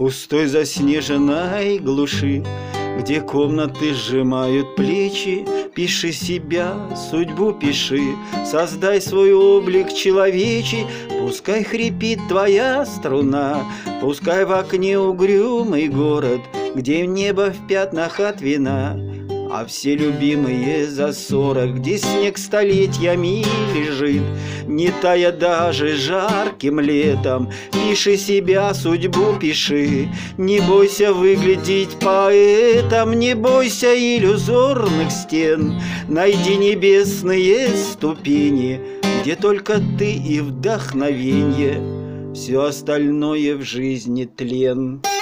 пустой заснеженной глуши, где комнаты сжимают плечи. Пиши себя, судьбу пиши, создай свой облик человечий. Пускай хрипит твоя струна, пускай в окне угрюмый город, где небо в пятнах от вина, а все любимые за 40, где снег столетиями лежит, не тая даже жарким летом. Пиши себя, судьбу пиши, не бойся выглядеть поэтом, не бойся иллюзорных стен. Найди небесные ступени, где только ты и вдохновенье, все остальное в жизни тлен.